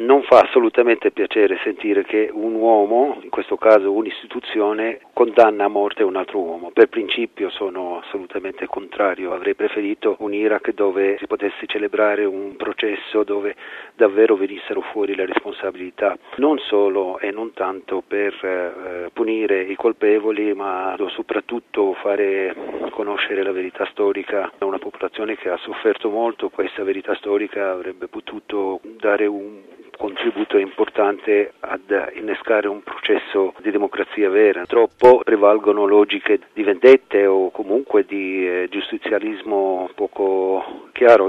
Non fa assolutamente piacere sentire che un uomo, in questo caso un'istituzione, condanna a morte un altro uomo. Per principio sono assolutamente contrario, avrei preferito un Iraq dove si potesse celebrare un processo dove davvero venissero fuori le responsabilità, non solo e non tanto per punire i colpevoli, ma soprattutto fare conoscere la verità storica a una popolazione che ha sofferto molto. Questa verità storica avrebbe potuto dare un contributo importante ad innescare un processo di democrazia vera. Troppo prevalgono logiche di vendette o comunque di giustizialismo poco chiaro.